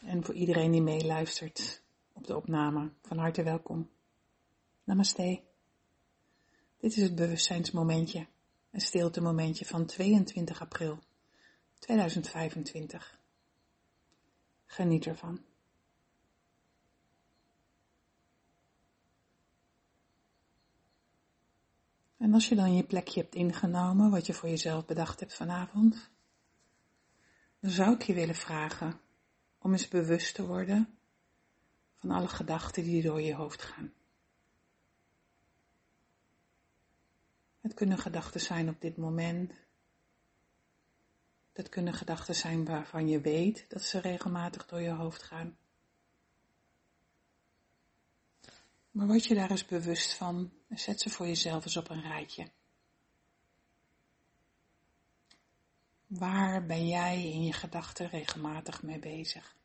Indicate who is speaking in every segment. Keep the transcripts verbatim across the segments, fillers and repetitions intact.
Speaker 1: En voor iedereen die meeluistert op de opname, van harte welkom. Namaste. Dit is het bewustzijnsmomentje, een stiltemomentje van tweeëntwintig april tweeduizend vijfentwintig. Geniet ervan. En als je dan je plekje hebt ingenomen, wat je voor jezelf bedacht hebt vanavond, dan zou ik je willen vragen om eens bewust te worden van alle gedachten die door je hoofd gaan. Het kunnen gedachten zijn op dit moment. Dat kunnen gedachten zijn waarvan je weet dat ze regelmatig door je hoofd gaan. Maar word je daar eens bewust van en zet ze voor jezelf eens op een rijtje. Waar ben jij in je gedachten regelmatig mee bezig?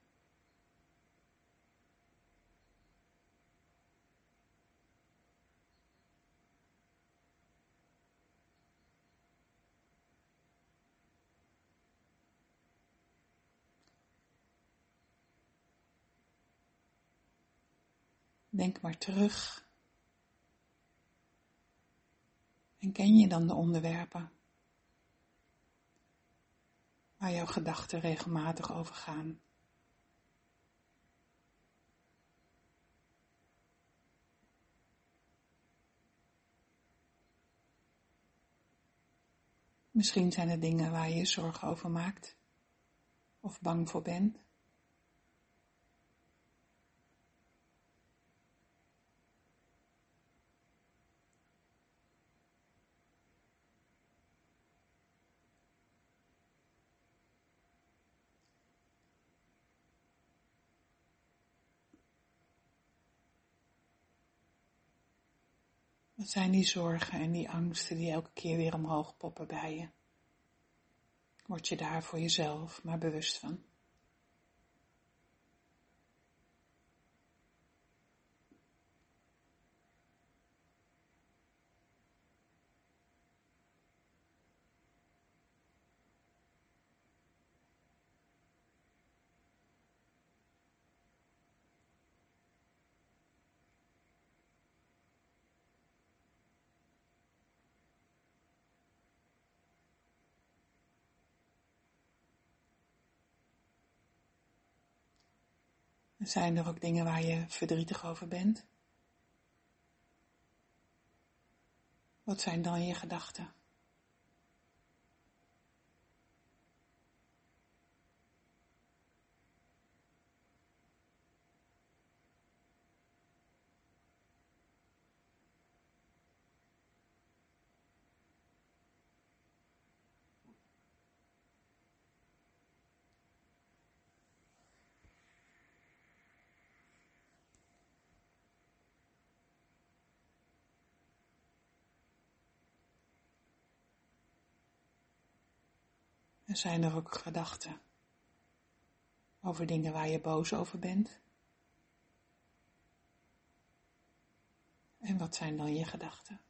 Speaker 1: Denk maar terug. En ken je dan de onderwerpen waar jouw gedachten regelmatig over gaan? Misschien zijn er dingen waar je je zorgen over maakt of bang voor bent. Wat zijn die zorgen en die angsten die elke keer weer omhoog poppen bij je? Word je daar voor jezelf maar bewust van. Zijn er ook dingen waar je verdrietig over bent? Wat zijn dan je gedachten? En zijn er ook gedachten over dingen waar je boos over bent? En wat zijn dan je gedachten?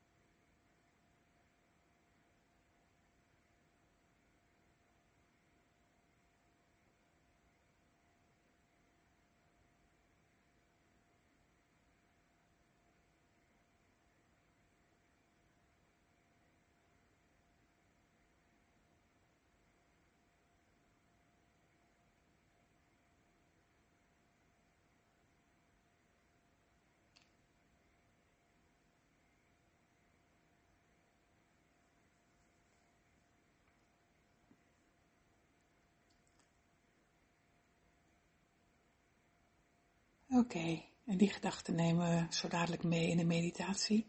Speaker 1: Oké, okay, en die gedachten nemen we zo dadelijk mee in de meditatie.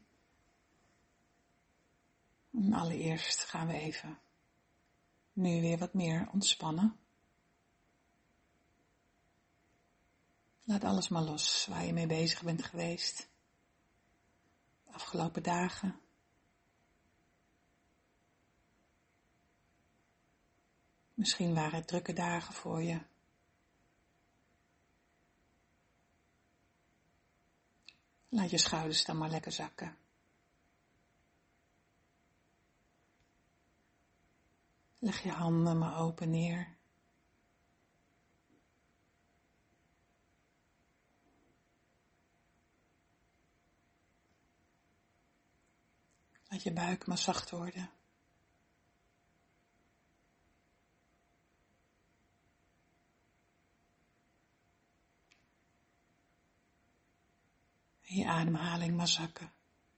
Speaker 1: En allereerst gaan we even nu weer wat meer ontspannen. Laat alles maar los waar je mee bezig bent geweest. De afgelopen dagen. Misschien waren het drukke dagen voor je. Laat je schouders dan maar lekker zakken. Leg je handen maar open neer. Laat je buik maar zacht worden. En je ademhaling maar zakken.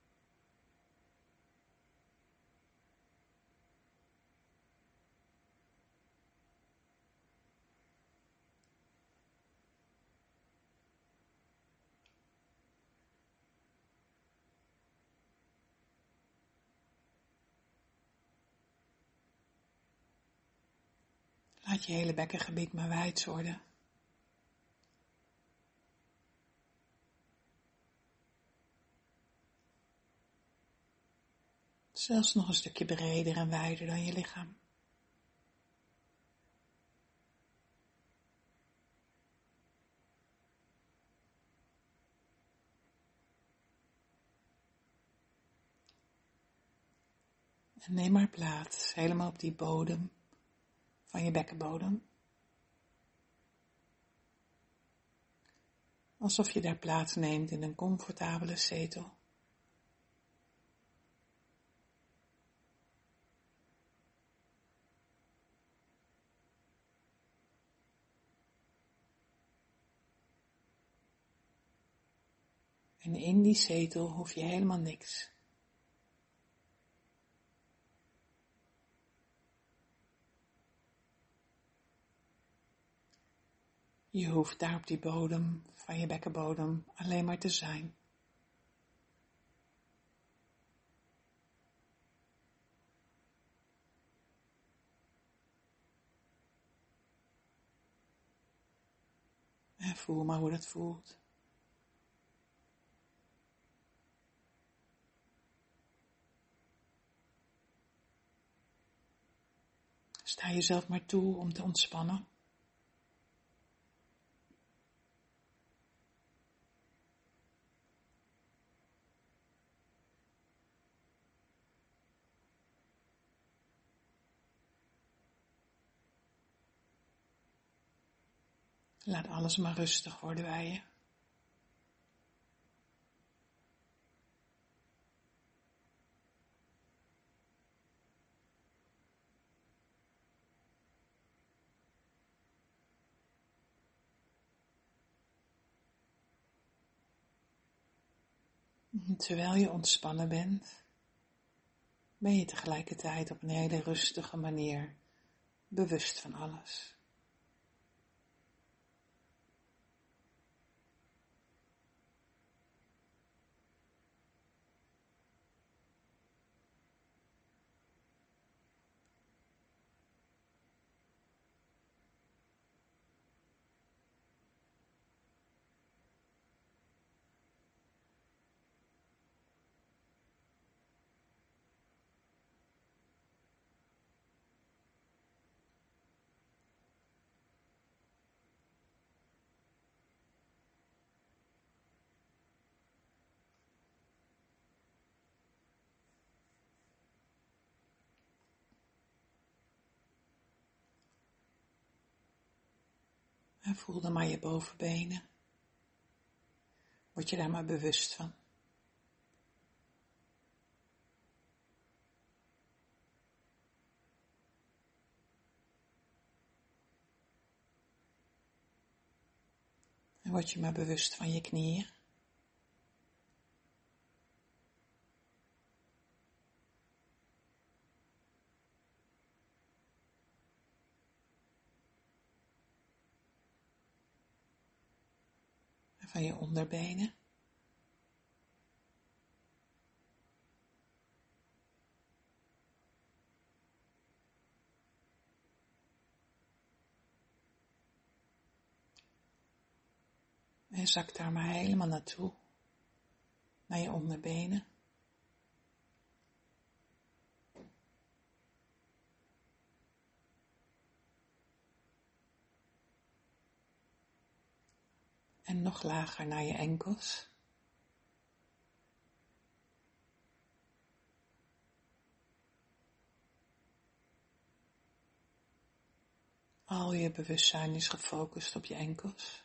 Speaker 1: Laat je hele bekkengebied maar wijd worden. Zelfs nog een stukje breder en wijder dan je lichaam. En neem maar plaats, helemaal op die bodem van je bekkenbodem. Alsof je daar plaats neemt in een comfortabele zetel. En in die zetel hoef je helemaal niks. Je hoeft daar op die bodem van je bekkenbodem alleen maar te zijn. En voel maar hoe dat voelt. Sta jezelf maar toe om te ontspannen. Laat alles maar rustig worden bij je. Terwijl je ontspannen bent, ben je tegelijkertijd op een hele rustige manier bewust van alles. En voel dan maar je bovenbenen. Word je daar maar bewust van. En word je maar bewust van je knieën. En van je onderbenen. En zak daar maar helemaal naartoe. Naar je onderbenen. En nog lager naar je enkels. Al je bewustzijn is gefocust op je enkels.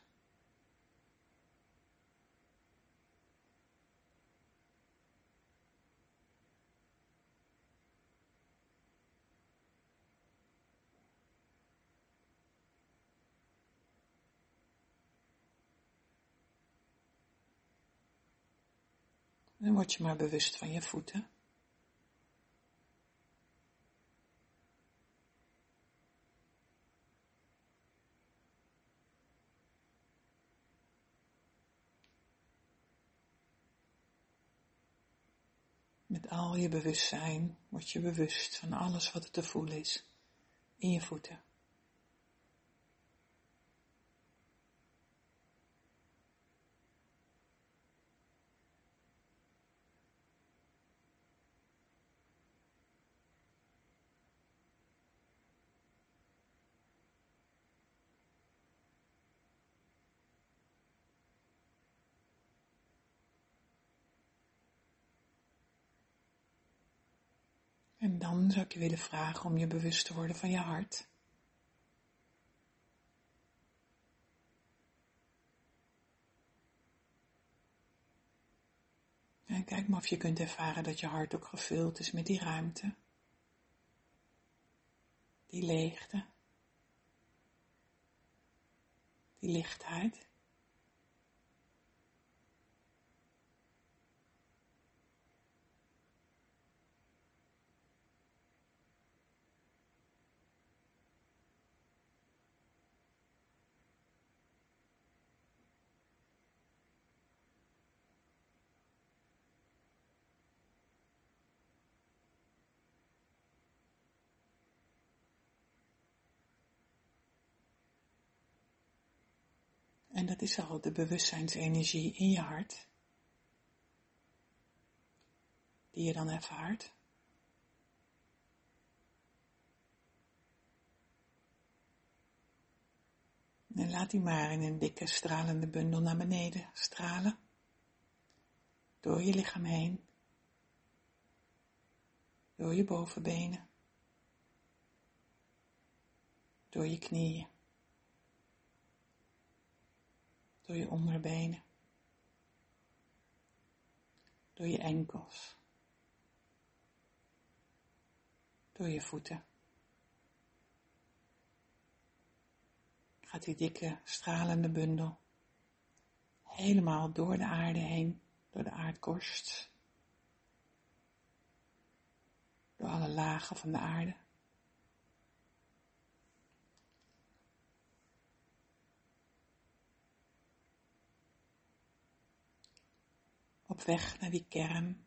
Speaker 1: En word je maar bewust van je voeten. Met al je bewustzijn word je bewust van alles wat er te voelen is in je voeten. En dan zou ik je willen vragen om je bewust te worden van je hart. En kijk maar of je kunt ervaren dat je hart ook gevuld is met die ruimte, die leegte, die lichtheid. En dat is al de bewustzijnsenergie in je hart, die je dan ervaart. En laat die maar in een dikke stralende bundel naar beneden stralen, door je lichaam heen, door je bovenbenen, door je knieën, door je onderbenen, door je enkels, door je voeten. Gaat die dikke stralende bundel helemaal door de aarde heen, door de aardkorst, door alle lagen van de aarde. Op weg naar die kern,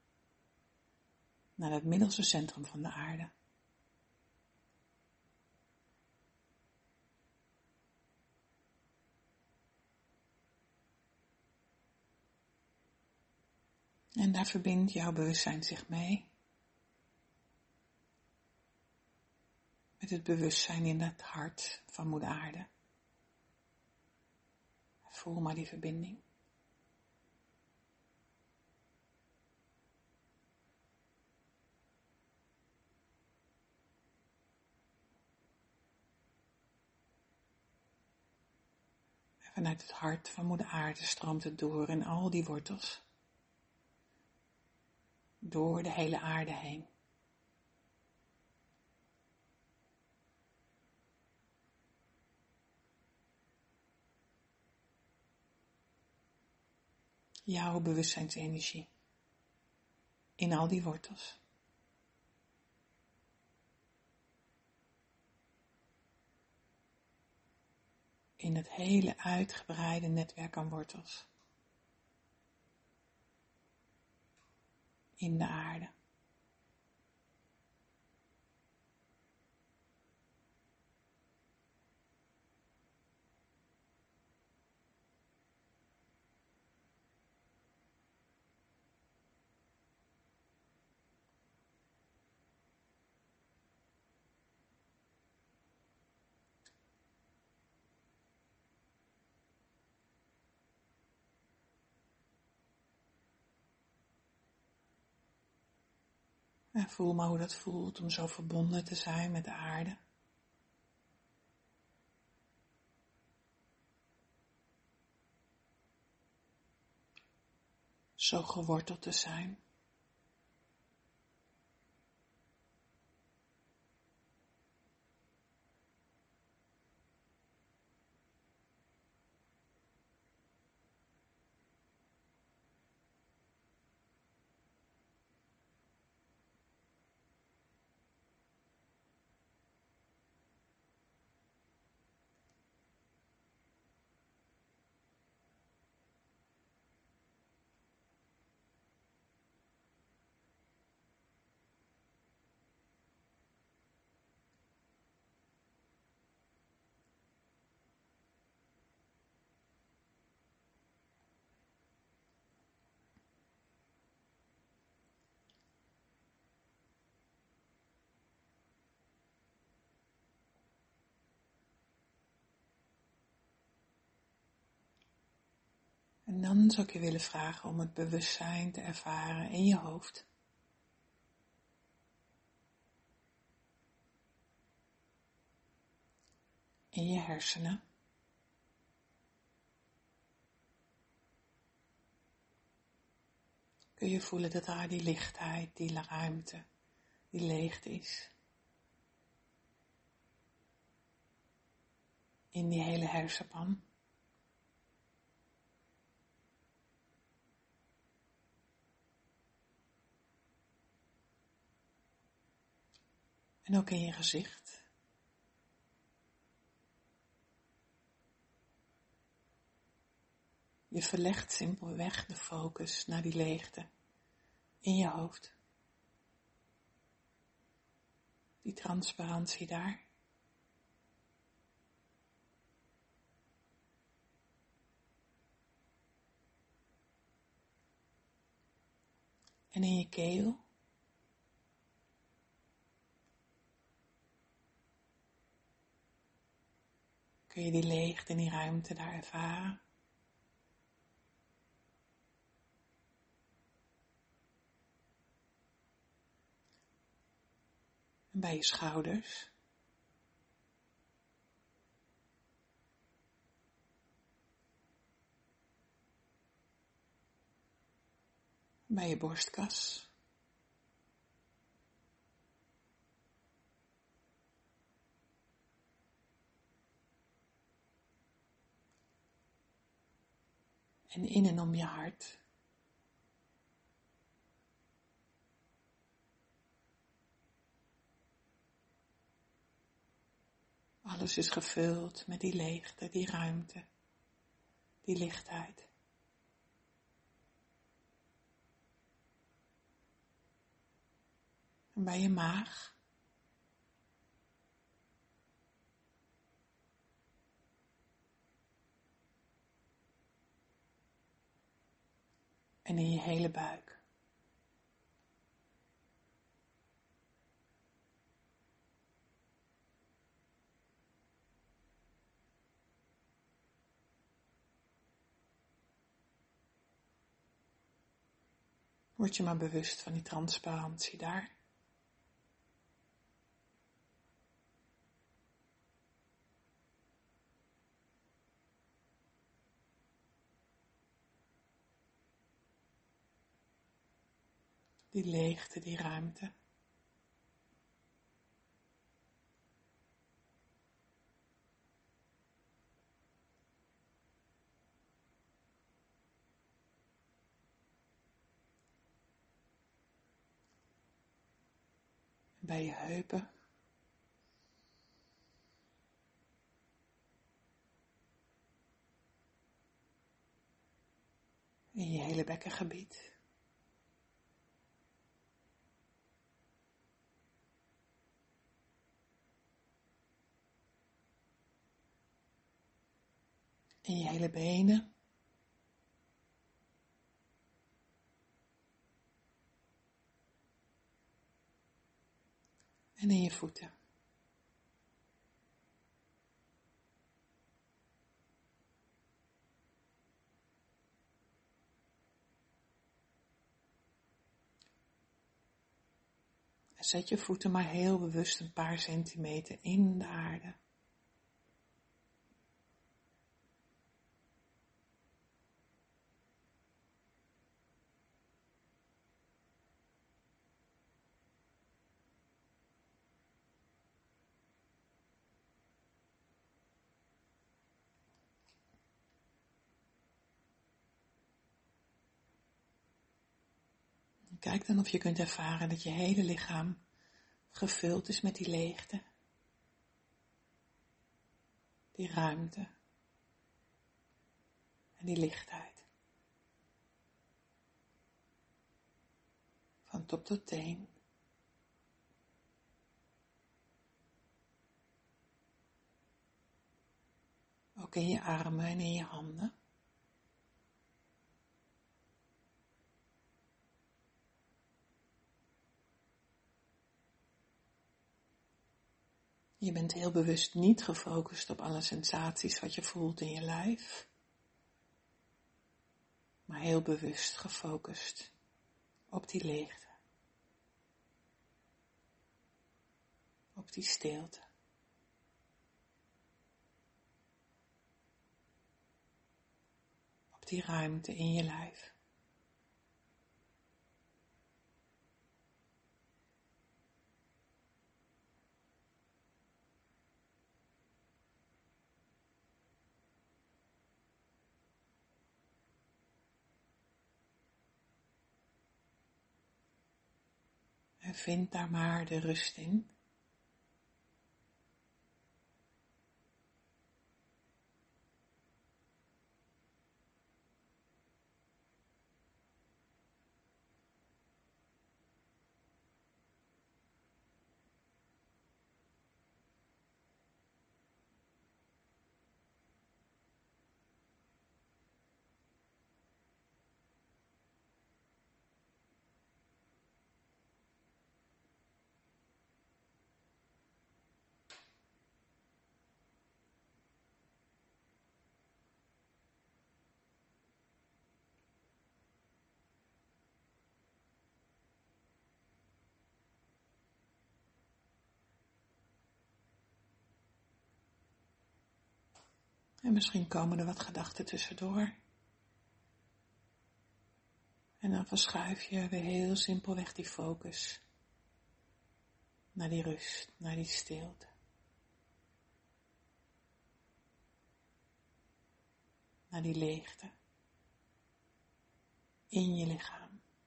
Speaker 1: naar het middelste centrum van de aarde. En daar verbindt jouw bewustzijn zich mee. Met het bewustzijn in het hart van moeder aarde. Voel maar die verbinding. En vanuit het hart van moeder aarde stroomt het door in al die wortels. Door de hele aarde heen. Jouw bewustzijnsenergie in al die wortels. In het hele uitgebreide netwerk aan wortels. In de aarde. En voel maar hoe dat voelt om zo verbonden te zijn met de aarde. Zo geworteld te zijn. En dan zou ik je willen vragen om het bewustzijn te ervaren in je hoofd. In je hersenen. Kun je voelen dat daar die lichtheid, die ruimte, die leegte is. In die hele hersenpan. En ook in je gezicht. Je verlegt simpelweg de focus naar die leegte in je hoofd. Die transparantie daar. En in je keel. Kun je die leegte en die ruimte daar ervaren. En bij je schouders. Bij je borstkas. En in en om je hart. Alles is gevuld met die leegte, die ruimte, die lichtheid. En bij je maag. En in je hele buik. Word je maar bewust van die transparantie daar. Die leegte, die ruimte. Bij je heupen. In je hele bekkengebied. In je hele benen. En in je voeten. En zet je voeten maar heel bewust een paar centimeter in de aarde. Kijk dan of je kunt ervaren dat je hele lichaam gevuld is met die leegte, die ruimte en die lichtheid. Van top tot teen. Ook in je armen en in je handen. Je bent heel bewust niet gefocust op alle sensaties wat je voelt in je lijf. maar heel bewust gefocust op die leegte, op die stilte. Op die ruimte in je lijf. En vind daar maar de rust in. En misschien komen er wat gedachten tussendoor. En dan verschuif je weer heel simpelweg die focus naar die rust, naar die stilte. Naar die leegte in je lichaam.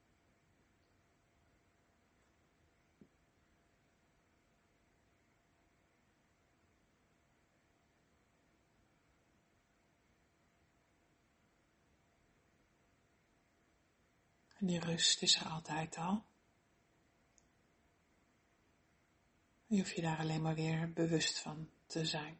Speaker 1: En die rust is er altijd al. Je hoeft je daar alleen maar weer bewust van te zijn.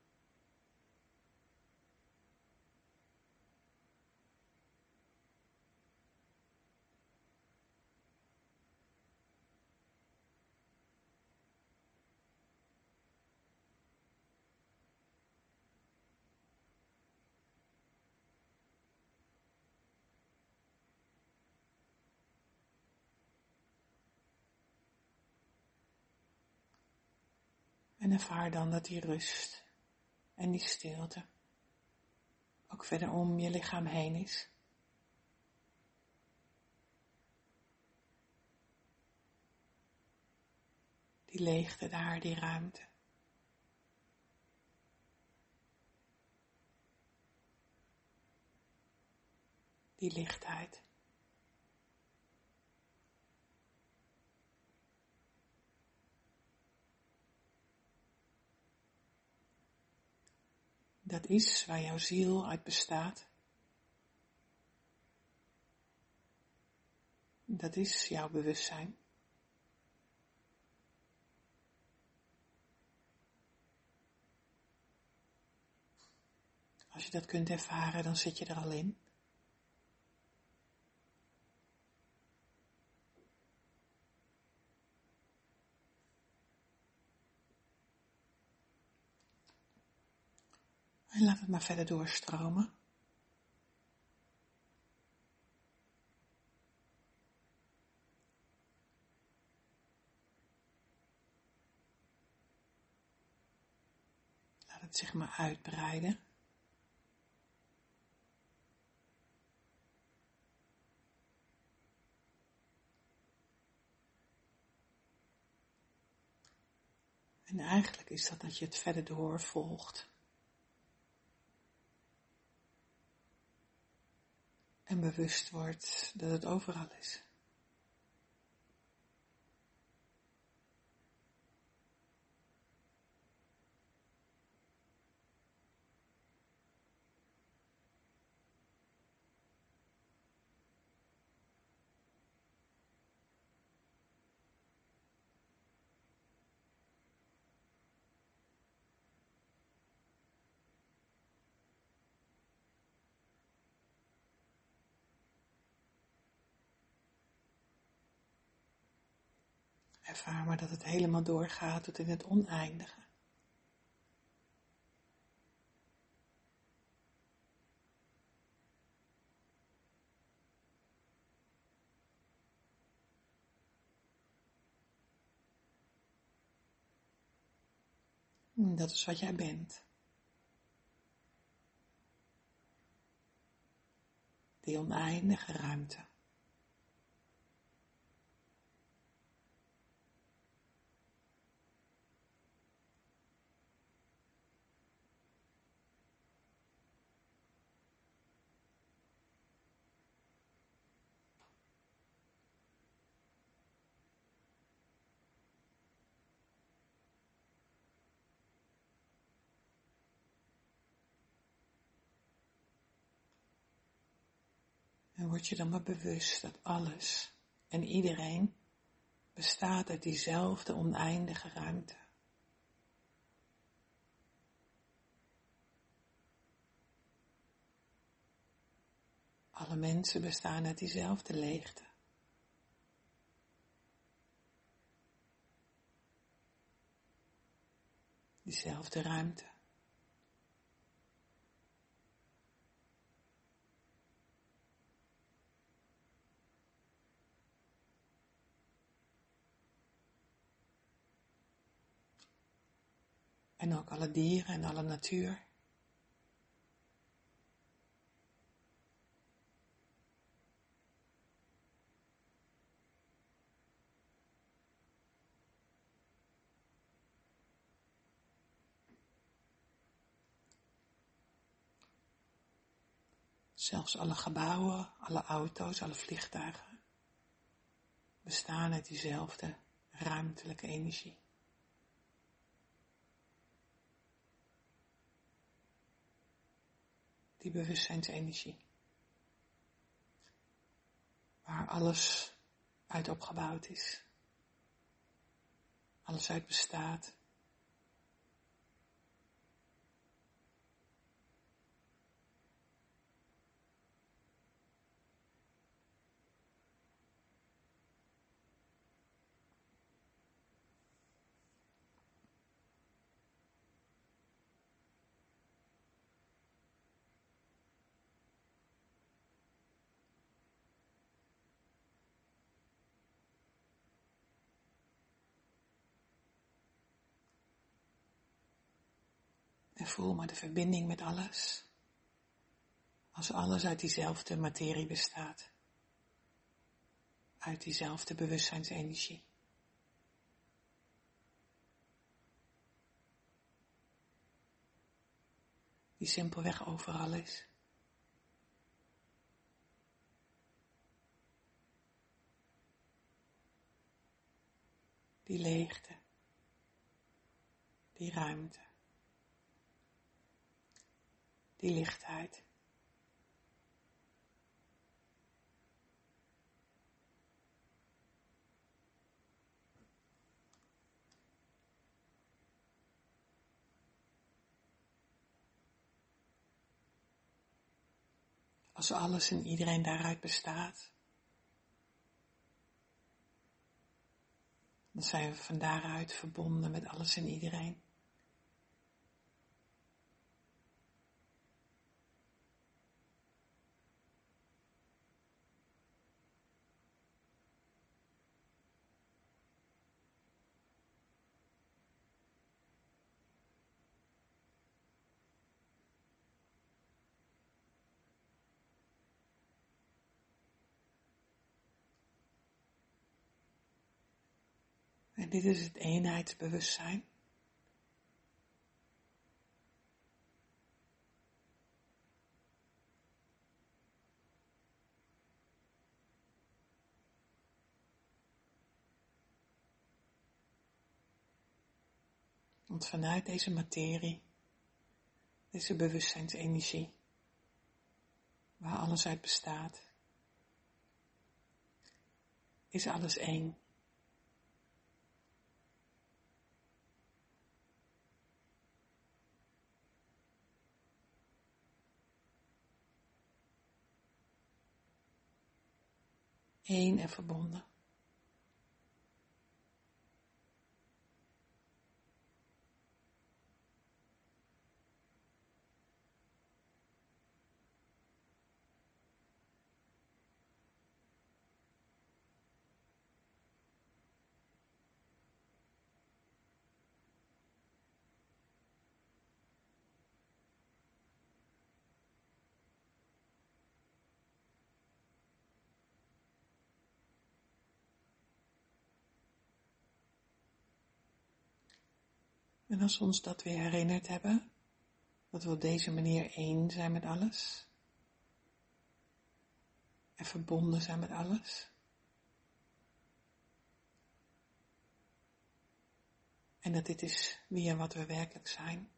Speaker 1: En ervaar dan dat die rust en die stilte ook verder om je lichaam heen is. Die leegte daar, die ruimte. Die lichtheid. Dat is waar jouw ziel uit bestaat. Dat is jouw bewustzijn. Als je dat kunt ervaren, dan zit je er al in. En laat het maar verder doorstromen. Laat het zich maar uitbreiden. En eigenlijk is dat dat je het verder door volgt. En bewust wordt dat het overal is. Ervaar maar dat het helemaal doorgaat tot in het oneindige. Dat is wat jij bent. Die oneindige ruimte. En word je dan maar bewust dat alles en iedereen bestaat uit diezelfde oneindige ruimte. Alle mensen bestaan uit diezelfde leegte. Diezelfde ruimte. En ook alle dieren en alle natuur. Zelfs alle gebouwen, alle auto's, alle vliegtuigen bestaan uit diezelfde ruimtelijke energie. Die bewustzijnsenergie. Waar alles uit opgebouwd is. Alles uit bestaat. En voel maar de verbinding met alles. Als alles uit diezelfde materie bestaat. Uit diezelfde bewustzijnsenergie. Die simpelweg overal is. Die leegte. Die ruimte. Die lichtheid. Als alles en iedereen daaruit bestaat, dan zijn we van daaruit verbonden met alles en iedereen. En dit is het eenheidsbewustzijn. Want vanuit deze materie, deze bewustzijnsenergie, waar alles uit bestaat, is alles één. Eén en verbonden. En als we ons dat weer herinnerd hebben, dat we op deze manier één zijn met alles en verbonden zijn met alles. En dat dit is wie en wat we werkelijk zijn.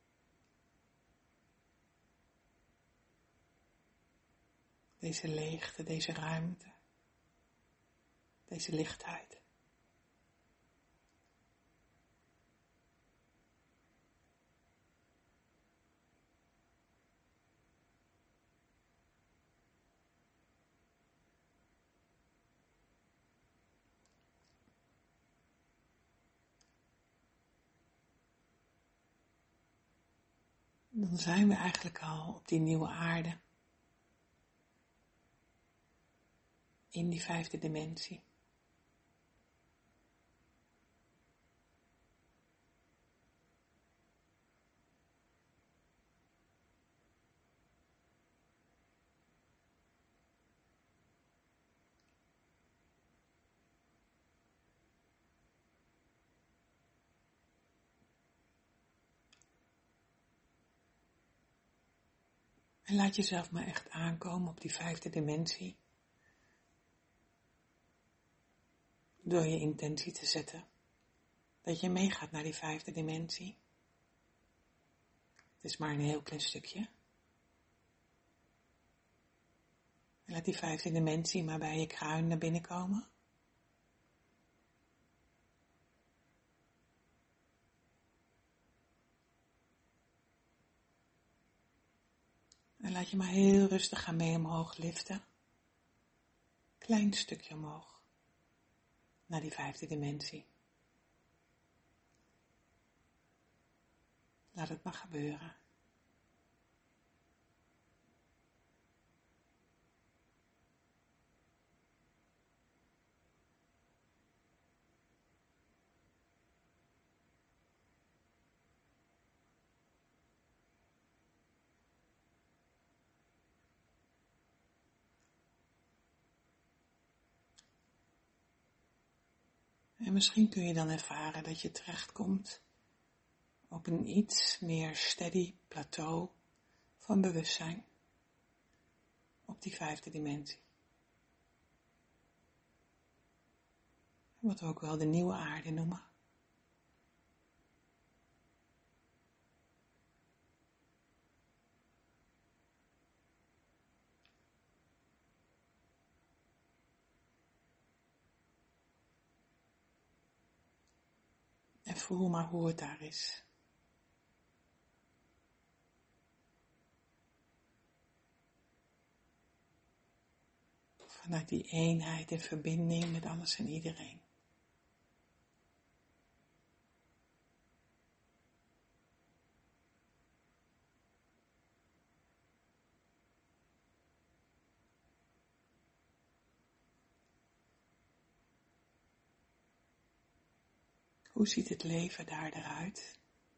Speaker 1: Deze leegte, deze ruimte, deze lichtheid. Dan zijn we eigenlijk al op die nieuwe aarde. In die vijfde dimensie. En laat jezelf maar echt aankomen op die vijfde dimensie. Door je intentie te zetten. Dat je meegaat naar die vijfde dimensie. Het is maar een heel klein stukje. En laat die vijfde dimensie maar bij je kruin naar binnen komen. En laat je maar heel rustig gaan mee omhoog liften. Klein stukje omhoog. Naar die vijfde dimensie. Laat het maar gebeuren. En misschien kun je dan ervaren dat je terechtkomt op een iets meer steady plateau van bewustzijn op die vijfde dimensie. Wat we ook wel de nieuwe aarde noemen. En voel maar hoe het daar is. Vanuit die eenheid en verbinding met alles en iedereen. Hoe ziet het leven daar eruit?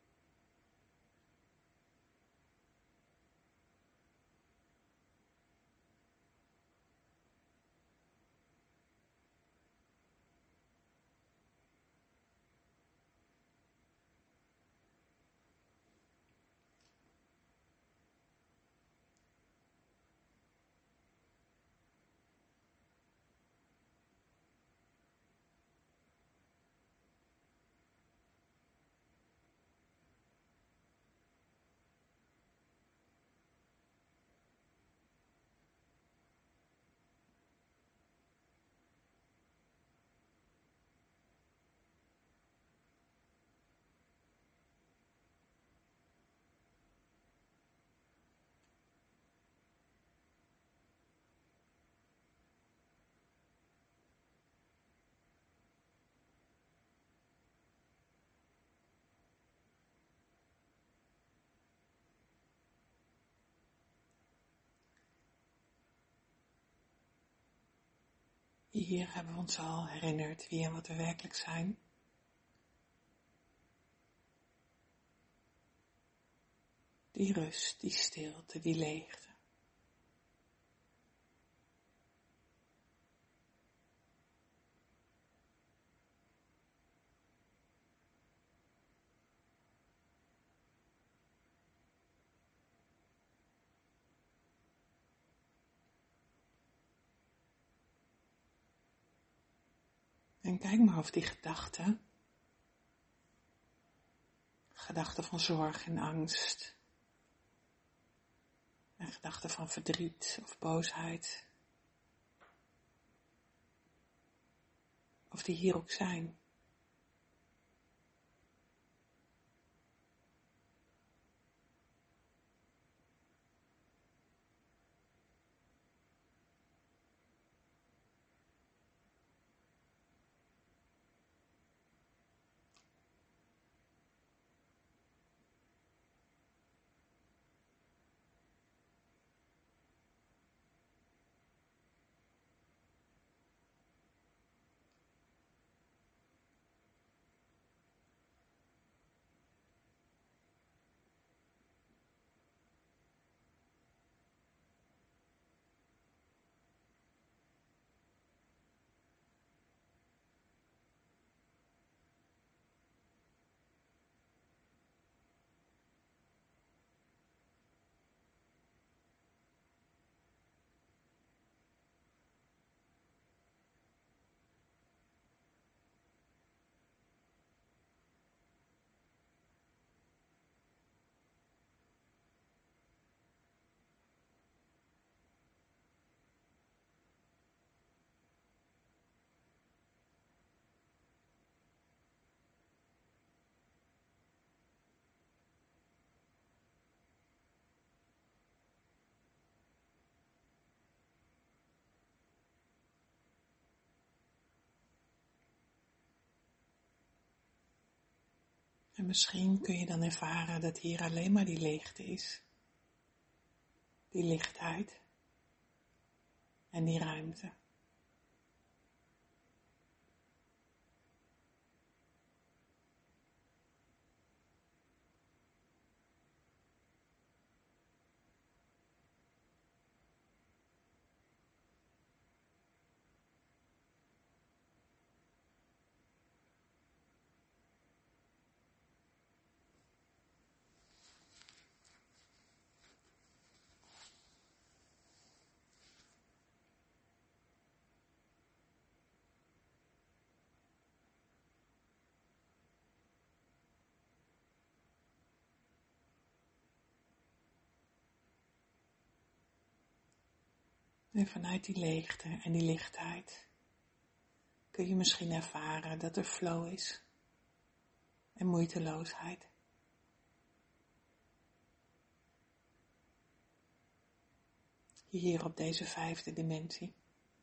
Speaker 1: Hier hebben we ons al herinnerd wie en wat we werkelijk zijn. Die rust, die stilte, die leegte. En kijk maar of die gedachten, gedachten van zorg en angst, en gedachten van verdriet of boosheid, of die hier ook zijn. En misschien kun je dan ervaren dat hier alleen maar die leegte is, die lichtheid en die ruimte. En vanuit die leegte en die lichtheid kun je misschien ervaren dat er flow is en moeiteloosheid. Hier op deze vijfde dimensie.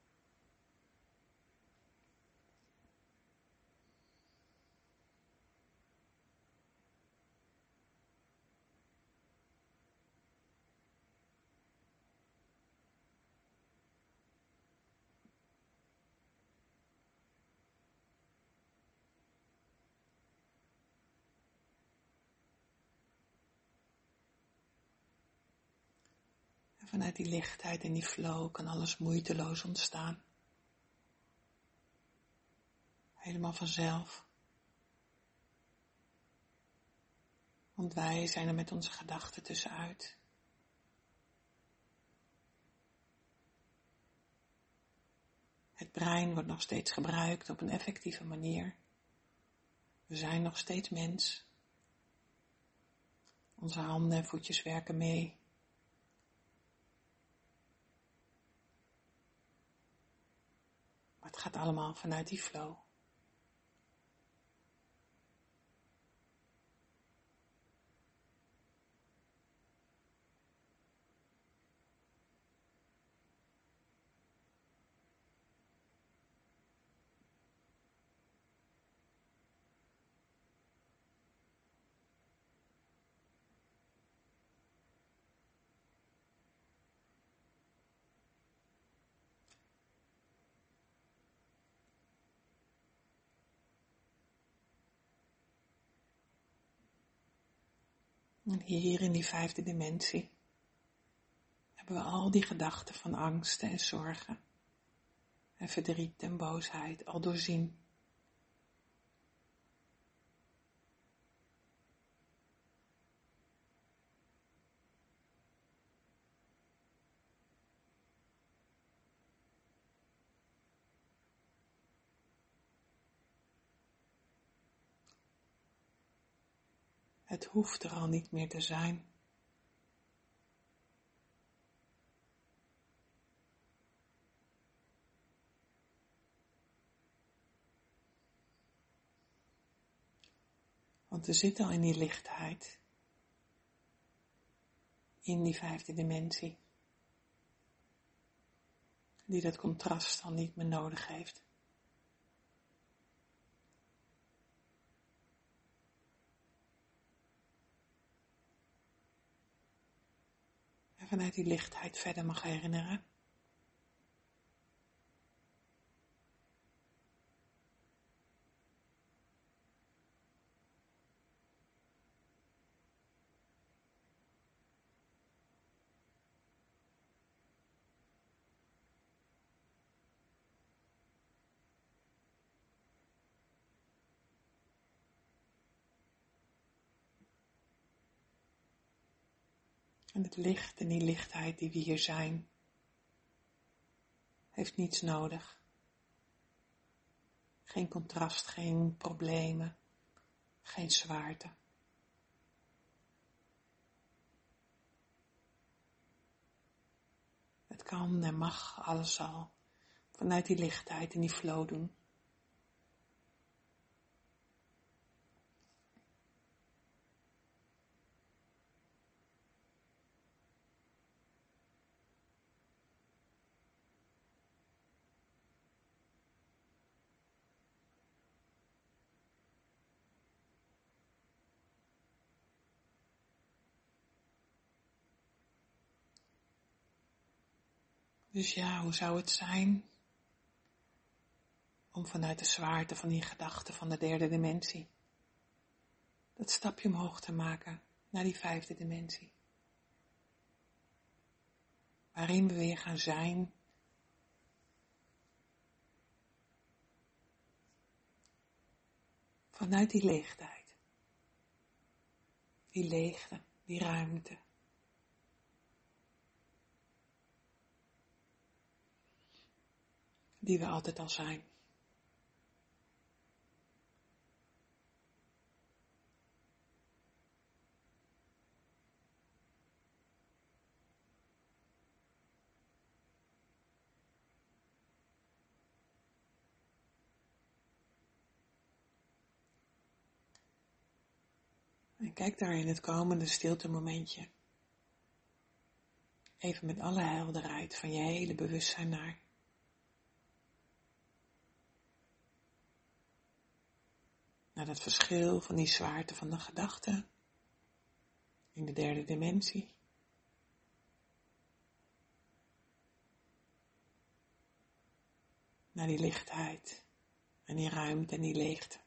Speaker 1: En vanuit die lichtheid en die flow kan alles moeiteloos ontstaan. Helemaal vanzelf. Want wij zijn er met onze gedachten tussenuit. Het brein wordt nog steeds gebruikt op een effectieve manier. We zijn nog steeds mens. Onze handen en voetjes werken mee. Maar het gaat allemaal vanuit die flow. En hier in die vijfde dimensie hebben we al die gedachten van angsten en zorgen en verdriet en boosheid al doorzien. Het hoeft er al niet meer te zijn. Want we zitten al in die lichtheid. In die vijfde dimensie. Die dat contrast al niet meer nodig heeft. En vanuit die lichtheid verder mag herinneren. En het licht en die lichtheid die we hier zijn, heeft niets nodig. Geen contrast, geen problemen, geen zwaarte. Het kan en mag alles al vanuit die lichtheid en die flow doen. Dus ja, hoe zou het zijn om vanuit de zwaarte van die gedachten van de derde dimensie dat stapje omhoog te maken naar die vijfde dimensie. Waarin we weer gaan zijn vanuit die leegheid. Die leegte, die ruimte. Die we altijd al zijn. En kijk daar in het komende stilte momentje. Even met alle helderheid van je hele bewustzijn naar. Naar dat verschil van die zwaarte van de gedachten in de derde dimensie. Naar die lichtheid en die ruimte en die leegte.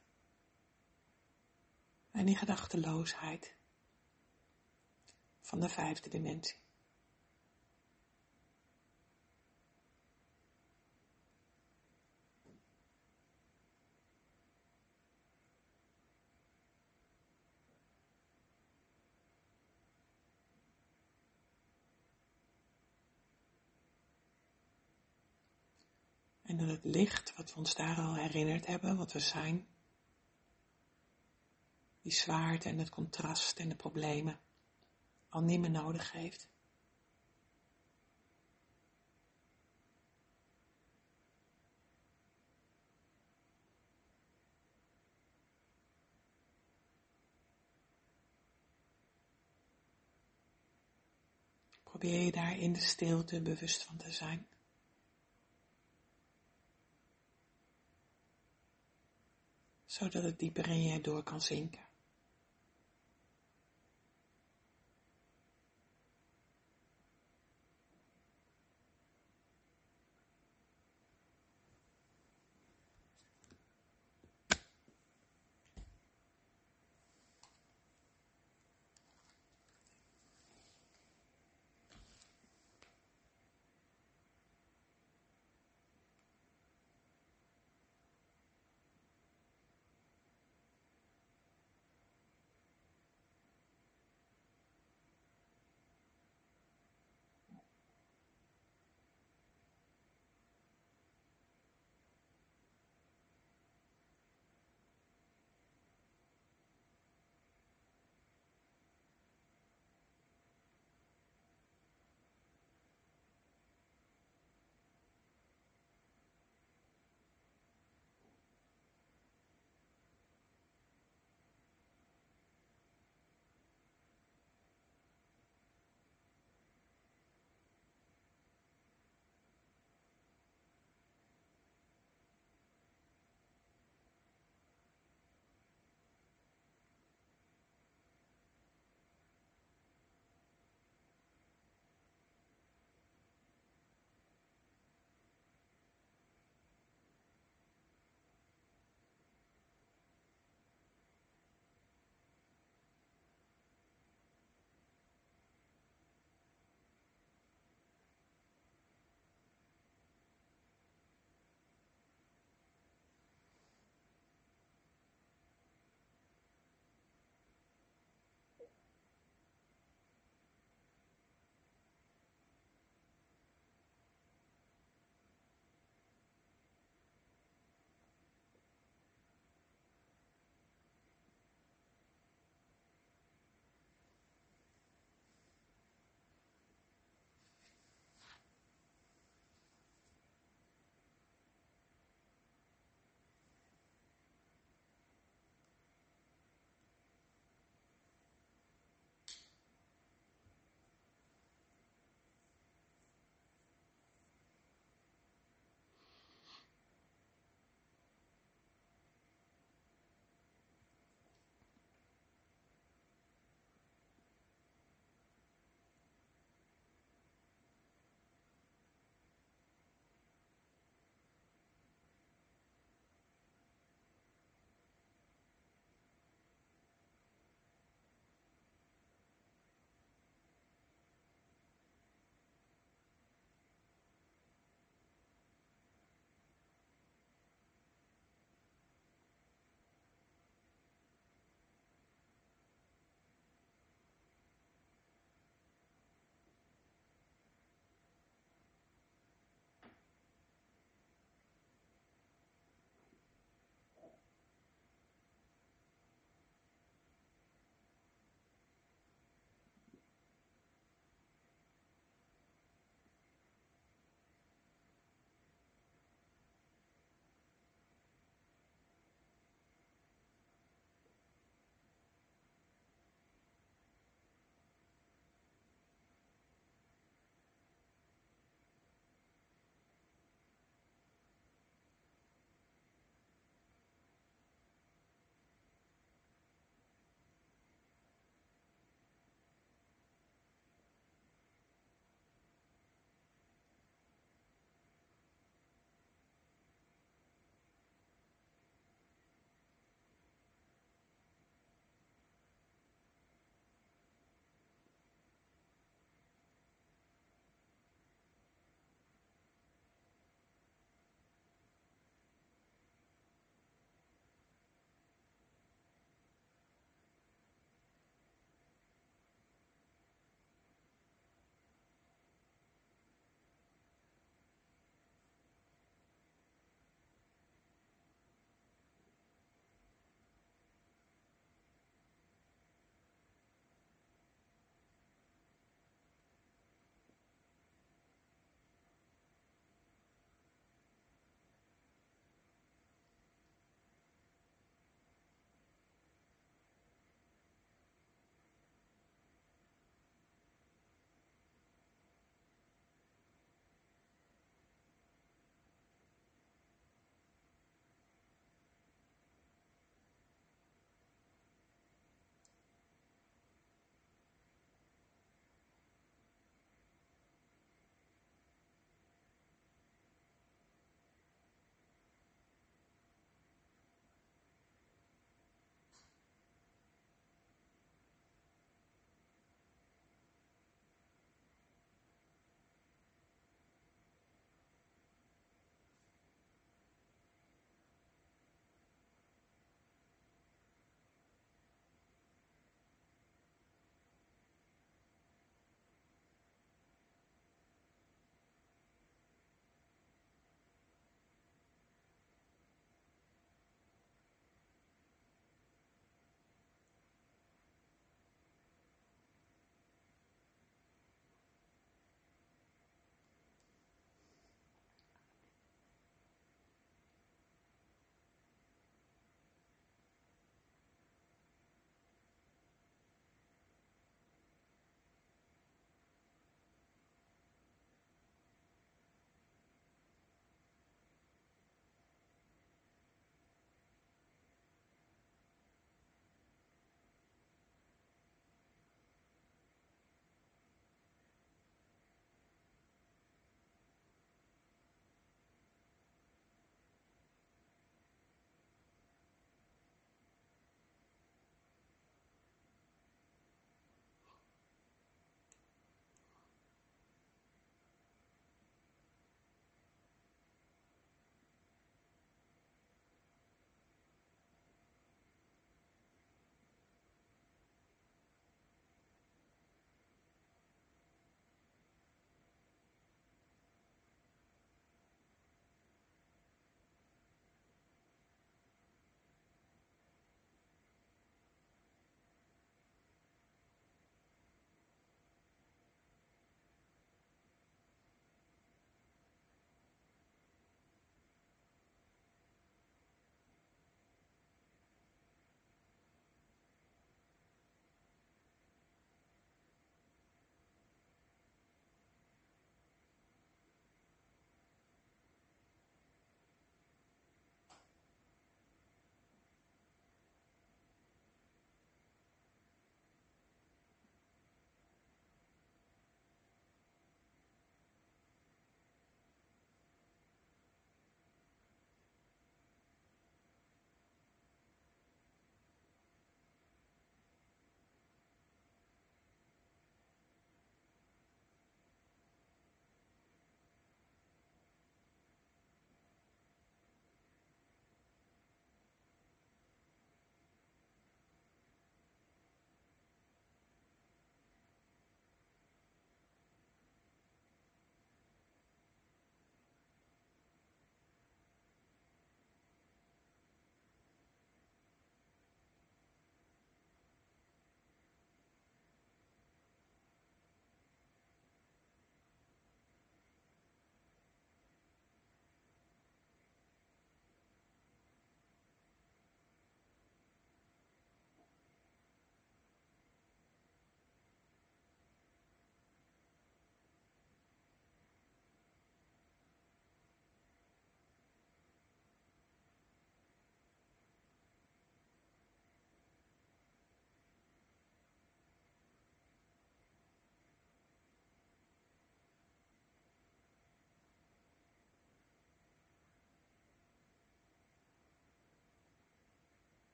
Speaker 1: En die gedachteloosheid van de vijfde dimensie. En dat het licht, wat we ons daar al herinnerd hebben, wat we zijn, die zwaarte en het contrast en de problemen, al niet meer nodig heeft. Probeer je daar in de stilte bewust van te zijn. Zodat het dieper in je door kan zinken.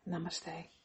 Speaker 1: Namaste.